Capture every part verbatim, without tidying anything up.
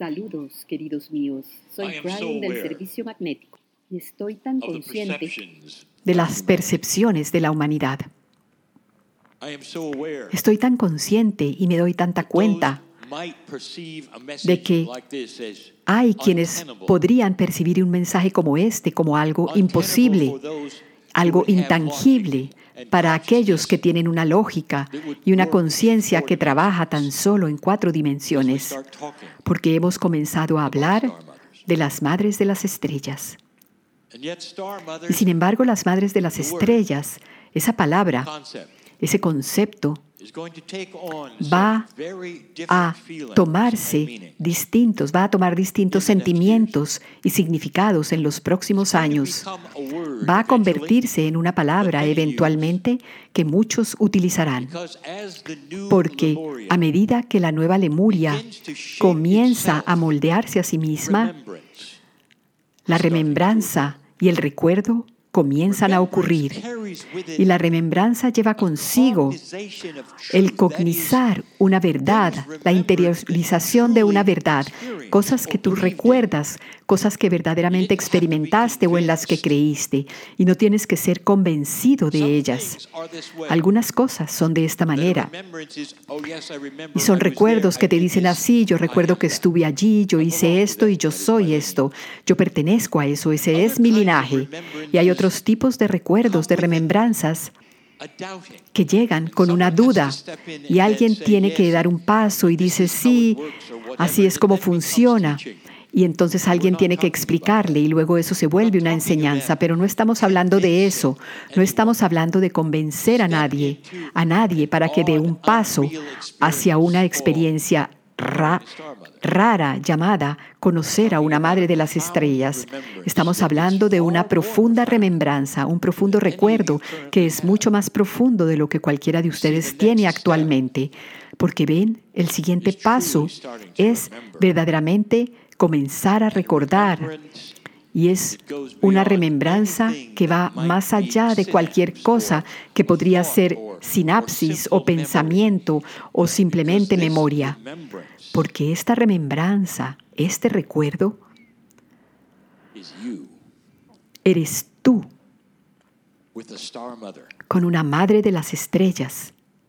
Saludos, queridos míos. Soy Brian del Servicio Magnético y estoy tan consciente de las percepciones de la humanidad. Estoy tan consciente y me doy tanta cuenta de que hay quienes podrían percibir un mensaje como este como algo imposible, algo intangible para aquellos que tienen una lógica y una conciencia que trabaja tan solo en cuatro dimensiones, porque hemos comenzado a hablar de las madres de las estrellas. Y sin embargo, las madres de las estrellas, esa palabra, ese concepto, va a tomarse distintos, va a tomar distintos sentimientos y significados en los próximos años. Va a convertirse en una palabra eventualmente que muchos utilizarán. Porque a medida que la nueva Lemuria comienza a moldearse a sí misma, la remembranza y el recuerdo comienzan a ocurrir. Y la remembranza lleva consigo el cognizar una verdad, la interiorización de una verdad, cosas que tú recuerdas, cosas que verdaderamente experimentaste o en las que creíste, y no tienes que ser convencido de ellas. Algunas cosas son de esta manera. Y son recuerdos que te dicen así: yo recuerdo que estuve allí, yo hice esto y yo soy esto, yo pertenezco a eso, ese es mi linaje. Y hay otros tipos de recuerdos, de remembranzas, que llegan con una duda y alguien tiene que dar un paso y dice, sí, así es como funciona. Y entonces alguien tiene que explicarle y luego eso se vuelve una enseñanza. Pero no estamos hablando de eso. No estamos hablando de convencer a nadie, a nadie para que dé un paso hacia una experiencia ra- rara llamada conocer a una madre de las estrellas. Estamos hablando de una profunda remembranza, un profundo recuerdo que es mucho más profundo de lo que cualquiera de ustedes tiene actualmente. Porque ven, el siguiente paso es verdaderamente comenzar a recordar, y es una remembranza que va más allá de cualquier cosa que podría ser sinapsis o pensamiento o simplemente memoria, porque esta remembranza, este recuerdo, eres tú con una madre de las estrellas,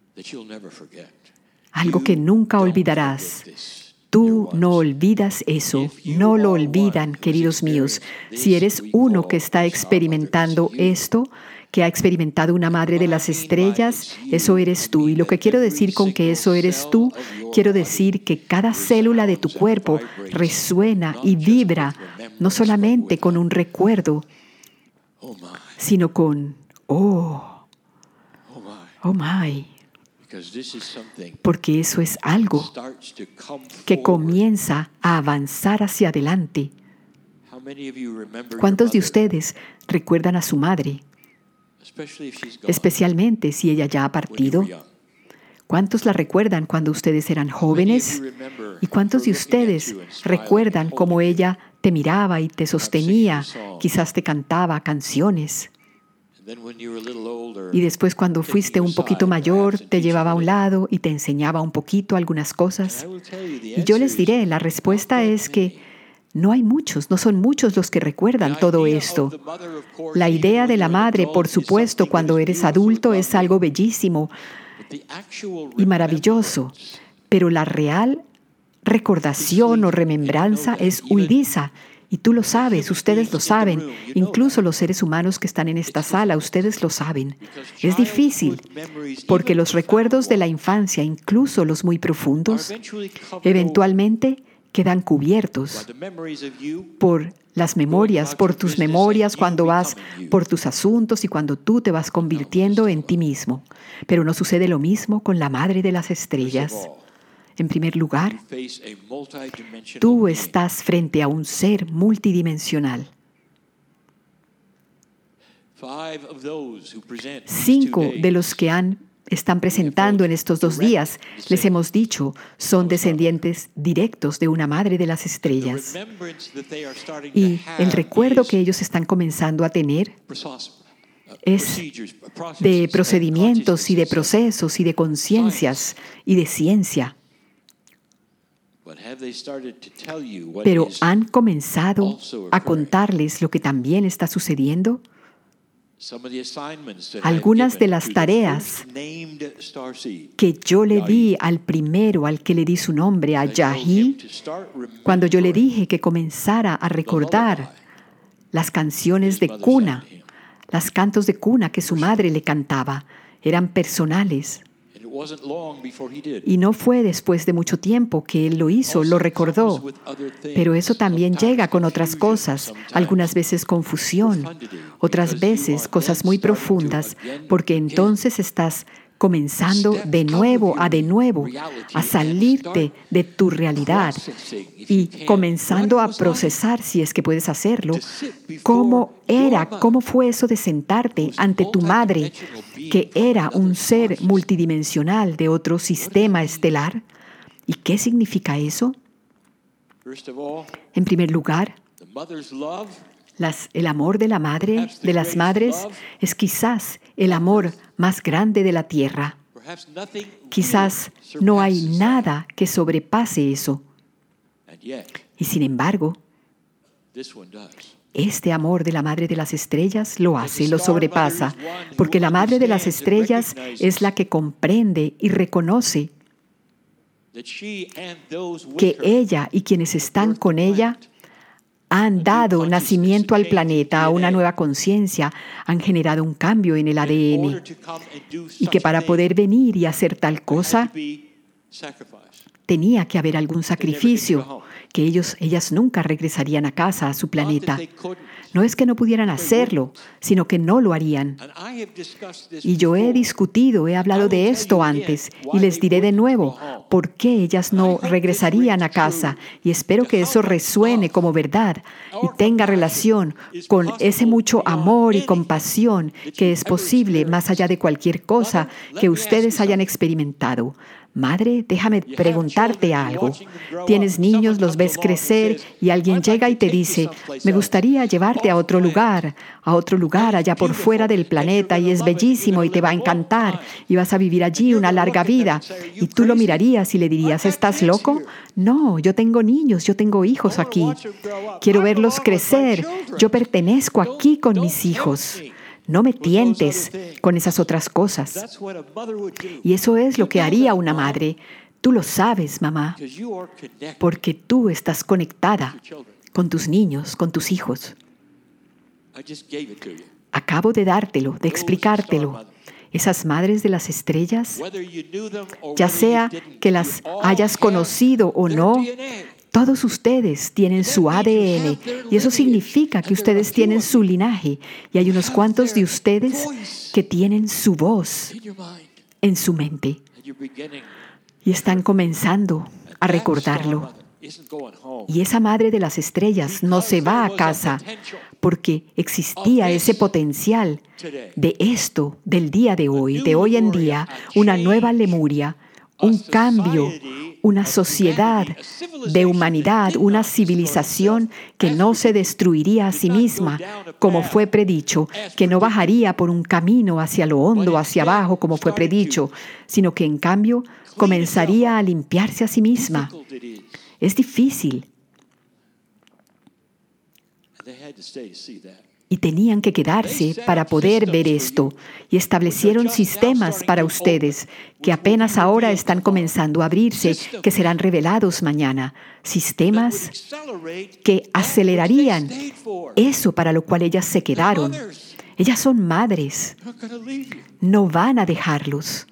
algo que nunca olvidarás. Tú no olvidas eso, no lo olvidan, queridos míos. Si eres uno que está experimentando esto, que ha experimentado una madre de las estrellas, eso eres tú. Y lo que quiero decir con que eso eres tú, quiero decir que cada célula de tu cuerpo resuena y vibra, no solamente con un recuerdo, sino con, oh, oh my. Porque eso es algo que comienza a avanzar hacia adelante. ¿Cuántos de ustedes recuerdan a su madre? Especialmente si ella ya ha partido. ¿Cuántos la recuerdan cuando ustedes eran jóvenes? ¿Y cuántos de ustedes recuerdan cómo ella te miraba y te sostenía? Quizás te cantaba canciones. Y después, cuando fuiste un poquito mayor, te llevaba a un lado y te enseñaba un poquito algunas cosas. Y yo les diré, la respuesta es que no hay muchos, no son muchos los que recuerdan todo esto. La idea de la madre, por supuesto, cuando eres adulto es algo bellísimo y maravilloso, pero la real recordación o remembranza es huidiza. Y tú lo sabes, ustedes lo saben, incluso los seres humanos que están en esta sala, ustedes lo saben. Es difícil, porque los recuerdos de la infancia, incluso los muy profundos, eventualmente quedan cubiertos por las memorias, por tus memorias cuando vas por tus asuntos y cuando tú te vas convirtiendo en ti mismo. Pero no sucede lo mismo con la Madre de las Estrellas. En primer lugar, tú estás frente a un ser multidimensional. Cinco de los que han, están presentando en estos dos días, les hemos dicho, son descendientes directos de una madre de las estrellas. Y el recuerdo que ellos están comenzando a tener es de procedimientos y de procesos y de conciencias y de ciencia. Pero ¿han comenzado a contarles lo que también está sucediendo? Algunas de las tareas que yo le di al primero, al que le di su nombre, a Yahi, cuando yo le dije que comenzara a recordar las canciones de cuna, los cantos de cuna que su madre le cantaba, eran personales. Y no fue después de mucho tiempo que él lo hizo, lo recordó. Pero eso también llega con otras cosas, algunas veces confusión, otras veces cosas muy profundas, porque entonces estás comenzando de nuevo a de nuevo a salirte de tu realidad y comenzando a procesar, si es que puedes hacerlo, cómo era, cómo fue eso de sentarte ante tu madre, que era un ser multidimensional de otro sistema estelar. ¿Y qué significa eso? En primer lugar, Las, el amor de la madre, de las madres, es quizás el amor más grande de la tierra. Quizás no hay nada que sobrepase eso. Y sin embargo, este amor de la Madre de las Estrellas lo hace, lo sobrepasa, porque la Madre de las Estrellas es la que comprende y reconoce que ella y quienes están con ella han dado nacimiento al planeta, a una nueva conciencia, han generado un cambio en el A D N y que para poder venir y hacer tal cosa tenía que haber algún sacrificio, que ellos, ellas nunca regresarían a casa, a su planeta. No es que no pudieran hacerlo, sino que no lo harían. Y yo he discutido, he hablado de esto antes, y les diré de nuevo por qué ellas no regresarían a casa. Y espero que eso resuene como verdad y tenga relación con ese mucho amor y compasión que es posible más allá de cualquier cosa que ustedes hayan experimentado. Madre, déjame preguntarte algo. Tienes niños, los ves crecer y alguien llega y te dice, me gustaría llevarte a otro lugar, a otro lugar allá por fuera del planeta y es bellísimo y te va a encantar y vas a vivir allí una larga vida. Y tú lo mirarías y le dirías, ¿estás loco? No, yo tengo niños, yo tengo hijos aquí. Quiero verlos crecer. Yo pertenezco aquí con mis hijos. No me tientes con esas otras cosas. Y eso es lo que haría una madre. Tú lo sabes, mamá, porque tú estás conectada con tus niños, con tus hijos. Acabo de dártelo, de explicártelo. Esas madres de las estrellas, ya sea que las hayas conocido o no, todos ustedes tienen su A D N y eso significa que ustedes tienen su linaje y hay unos cuantos de ustedes que tienen su voz en su mente y están comenzando a recordarlo. Y esa madre de las estrellas no se va a casa porque existía ese potencial de esto, del día de hoy, de hoy en día, una nueva Lemuria, un cambio, una sociedad de humanidad, una civilización que no se destruiría a sí misma, como fue predicho, que no bajaría por un camino hacia lo hondo, hacia abajo, como fue predicho, sino que en cambio comenzaría a limpiarse a sí misma. Es difícil. Y tenían que quedarse para poder ver esto. Y establecieron sistemas para ustedes que apenas ahora están comenzando a abrirse, que serán revelados mañana. Sistemas que acelerarían eso para lo cual ellas se quedaron. Ellas son madres. No van a dejarlos.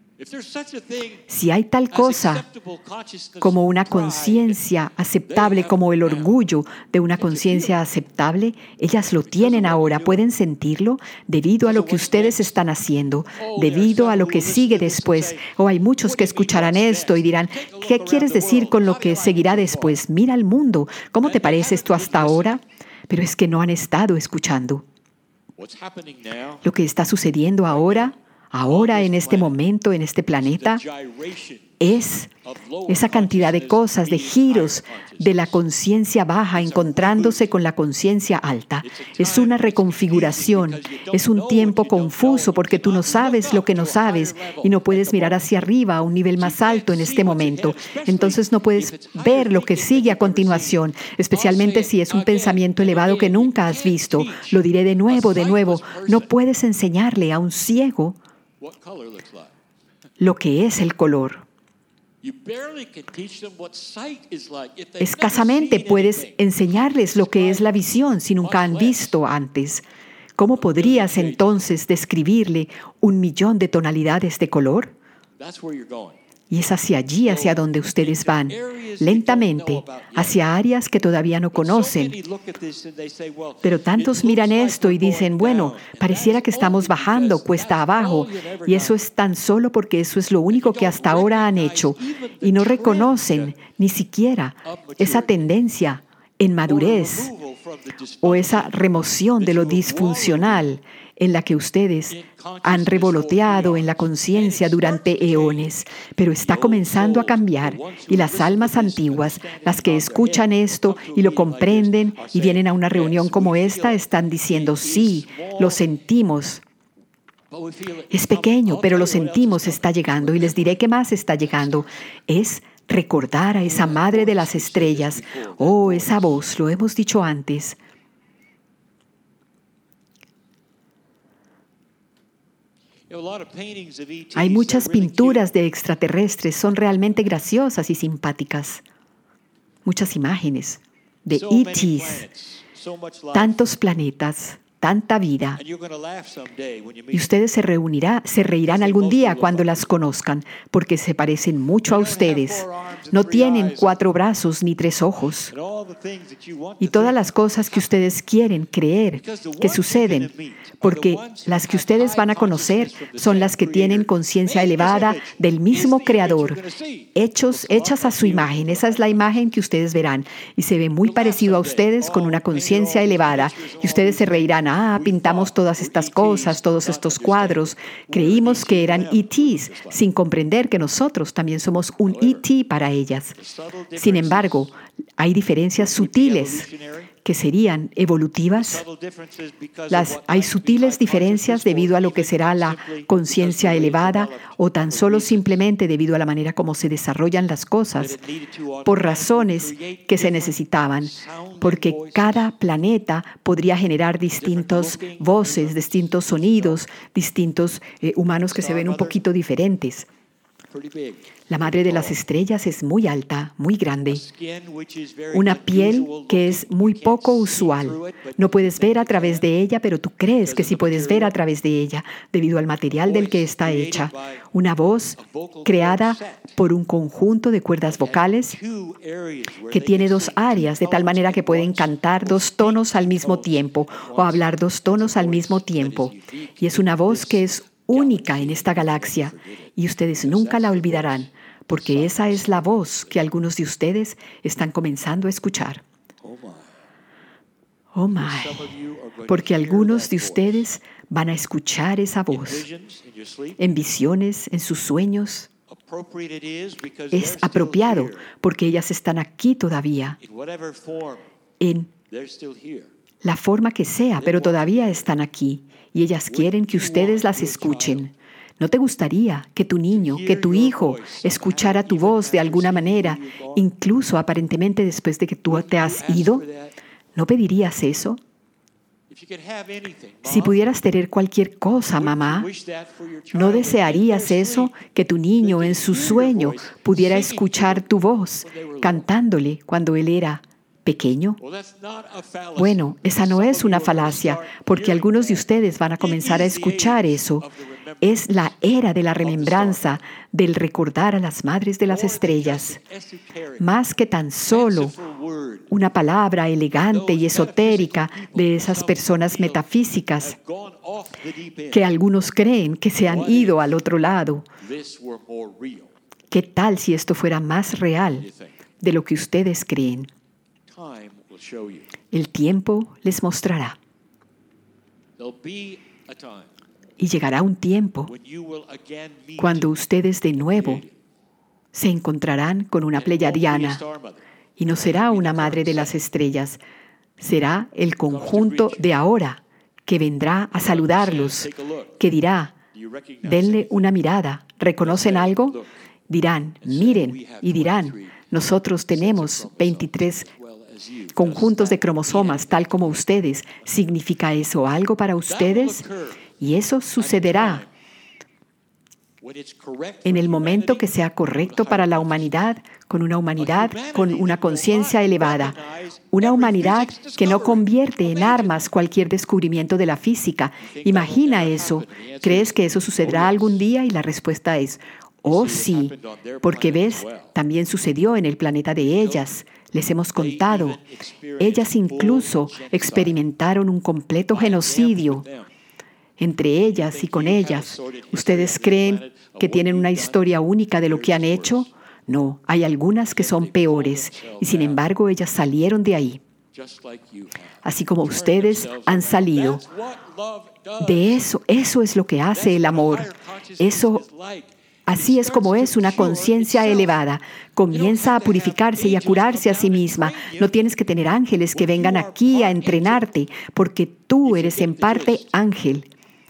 Si hay tal cosa como una conciencia aceptable, como el orgullo de una conciencia aceptable, ellas lo tienen ahora, pueden sentirlo debido a lo que ustedes están haciendo, debido a lo que sigue después. O oh, hay muchos que escucharán esto y dirán, ¿qué quieres decir con lo que seguirá después? Mira el mundo, ¿cómo te parece esto hasta ahora? Pero es que no han estado escuchando. Lo que está sucediendo ahora, Ahora, en este momento, en este planeta, es esa cantidad de cosas, de giros de la conciencia baja encontrándose con la conciencia alta. Es una reconfiguración, es un tiempo confuso porque tú no sabes lo que no sabes y no puedes mirar hacia arriba a un nivel más alto en este momento. Entonces no puedes ver lo que sigue a continuación, especialmente si es un pensamiento elevado que nunca has visto. Lo diré de nuevo, de nuevo. No puedes enseñarle a un ciego lo que es el color. Escasamente puedes enseñarles lo que es la visión si nunca han visto antes. ¿Cómo podrías entonces describirle un millón de tonalidades de color? Y es hacia allí, hacia donde ustedes van, lentamente, hacia áreas que todavía no conocen. Pero tantos miran esto y dicen, bueno, pareciera que estamos bajando cuesta abajo, y eso es tan solo porque eso es lo único que hasta ahora han hecho, y no reconocen ni siquiera esa tendencia en madurez o esa remoción de lo disfuncional en la que ustedes han revoloteado en la conciencia durante eones, pero está comenzando a cambiar y las almas antiguas, las que escuchan esto y lo comprenden y vienen a una reunión como esta, están diciendo, sí, lo sentimos. Es pequeño, pero lo sentimos, está llegando y les diré qué más está llegando. Es recordar a esa madre de las estrellas. Oh, esa voz, lo hemos dicho antes. Hay muchas pinturas de extraterrestres, son realmente graciosas y simpáticas. Muchas imágenes de E Ts, tantos planetas, tanta vida. Y ustedes se reunirán, se reirán algún día cuando las conozcan, porque se parecen mucho a ustedes. No tienen cuatro brazos ni tres ojos. Y todas las cosas que ustedes quieren creer que suceden, porque las que ustedes van a conocer son las que tienen conciencia elevada del mismo Creador, hechos, hechas a su imagen. Esa es la imagen que ustedes verán. Y se ve muy parecido a ustedes con una conciencia elevada. Y ustedes se reirán. Ah, pintamos todas estas cosas, todos estos cuadros. Creímos que eran E Ts, sin comprender que nosotros también somos un E T para ellas. Sin embargo, hay diferencias sutiles que serían evolutivas. Las, hay sutiles diferencias debido a lo que será la conciencia elevada o tan solo simplemente debido a la manera como se desarrollan las cosas, por razones que se necesitaban, porque cada planeta podría generar distintas voces, distintos sonidos, distintos eh, humanos que se ven un poquito diferentes. La madre de las estrellas es muy alta, muy grande. Una piel que es muy poco usual. No puedes ver a través de ella, pero tú crees que sí puedes ver a través de ella, debido al material del que está hecha. Una voz creada por un conjunto de cuerdas vocales que tiene dos áreas, de tal manera que pueden cantar dos tonos al mismo tiempo o hablar dos tonos al mismo tiempo. Y es una voz que es única en esta galaxia, y ustedes nunca la olvidarán, porque esa es la voz que algunos de ustedes están comenzando a escuchar. Oh my, porque algunos de ustedes van a escuchar esa voz en visiones, en sus sueños. Es apropiado porque ellas están aquí todavía, en la forma que sea, pero todavía están aquí. Y ellas quieren que ustedes las escuchen. ¿No te gustaría que tu niño, que tu hijo escuchara tu voz de alguna manera, incluso aparentemente después de que tú te has ido? ¿No pedirías eso? Si pudieras tener cualquier cosa, mamá, ¿no desearías eso, que tu niño en su sueño pudiera escuchar tu voz cantándole cuando él era pequeño? Bueno, esa no es una falacia, porque algunos de ustedes van a comenzar a escuchar eso. Es la era de la remembranza, del recordar a las madres de las estrellas. Más que tan solo una palabra elegante y esotérica de esas personas metafísicas que algunos creen que se han ido al otro lado. ¿Qué tal si esto fuera más real de lo que ustedes creen? El tiempo les mostrará. Y llegará un tiempo cuando ustedes de nuevo se encontrarán con una pleyadiana y no será una madre de las estrellas, será el conjunto de ahora que vendrá a saludarlos, que dirá, denle una mirada, ¿reconocen algo? Dirán, miren, y dirán, nosotros tenemos veintitrés conjuntos de cromosomas, tal como ustedes. ¿Significa eso algo para ustedes? Y eso sucederá en el momento que sea correcto para la humanidad, con una humanidad con una conciencia elevada, una humanidad que no convierte en armas cualquier descubrimiento de la física. Imagina eso. ¿Crees que eso sucederá algún día? Y la respuesta es, oh sí, porque ves, también sucedió en el planeta de ellas. Les hemos contado. Ellas incluso experimentaron un completo genocidio. Entre ellas y con ellas, ¿ustedes creen que tienen una historia única de lo que han hecho? No, hay algunas que son peores, y sin embargo ellas salieron de ahí. Así como ustedes han salido. De eso, eso es lo que hace el amor. Eso, así es como es una conciencia elevada. Comienza a purificarse y a curarse a sí misma. No tienes que tener ángeles que vengan aquí a entrenarte, porque tú eres en parte ángel.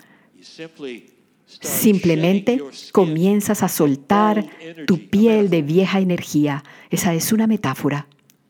Simplemente comienzas a soltar tu piel de vieja energía. Esa es una metáfora.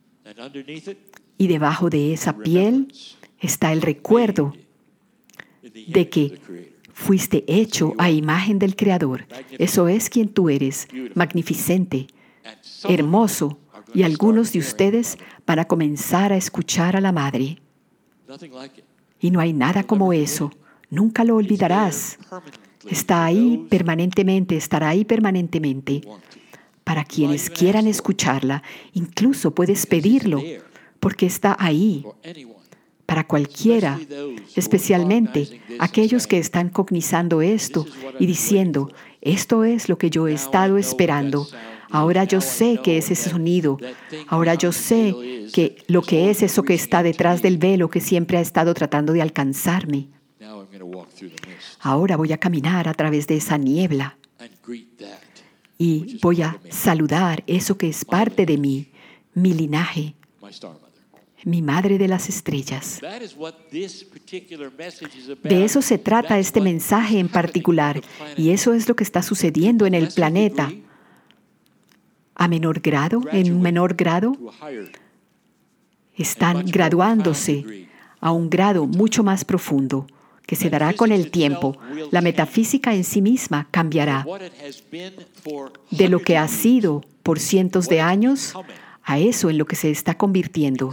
Y debajo de esa piel está el recuerdo de que fuiste hecho a imagen del Creador. Eso es quien tú eres, magnificente, hermoso. Y algunos de ustedes van a comenzar a escuchar a la Madre. Y no hay nada como eso. Nunca lo olvidarás. Está ahí permanentemente, estará ahí permanentemente. Para quienes quieran escucharla, incluso puedes pedirlo, porque está ahí. Para cualquiera, especialmente aquellos que están cognizando esto y diciendo, esto es lo que yo he estado esperando. Ahora yo sé que es ese sonido. Ahora yo sé que lo que es eso que está detrás del velo que siempre ha estado tratando de alcanzarme. Ahora voy a caminar a través de esa niebla y voy a saludar eso que es parte de mí, mi linaje, mi madre de las estrellas. De eso se trata este mensaje en particular, y eso es lo que está sucediendo en el planeta. A menor grado, en un menor grado, están graduándose a un grado mucho más profundo, que se dará con el tiempo. La metafísica en sí misma cambiará. De lo que ha sido por cientos de años, a eso en lo que se está convirtiendo.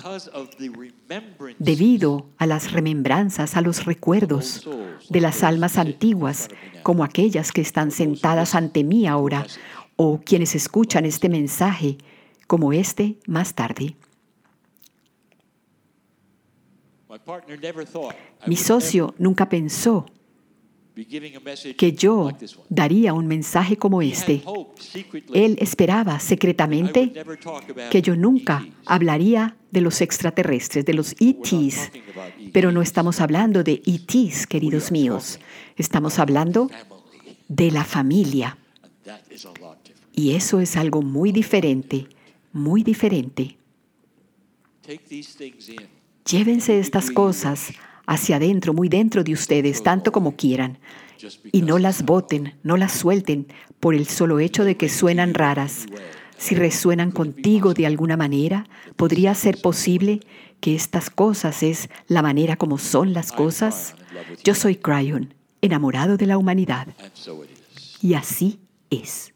Debido a las remembranzas, a los recuerdos de las almas antiguas, como aquellas que están sentadas ante mí ahora, o quienes escuchan este mensaje, como este más tarde. Mi socio nunca pensó que yo daría un mensaje como este. Él esperaba secretamente que yo nunca hablaría de los extraterrestres, de los E Ts. Pero no estamos hablando de E Ts, queridos míos. Estamos hablando de la familia. Y eso es algo muy diferente, muy diferente. Llévense estas cosas hacia adentro, muy dentro de ustedes, tanto como quieran. Y no las boten, no las suelten por el solo hecho de que suenan raras. Si resuenan contigo de alguna manera, podría ser posible que estas cosas es la manera como son las cosas. Yo soy Cryon, enamorado de la humanidad. Y así es.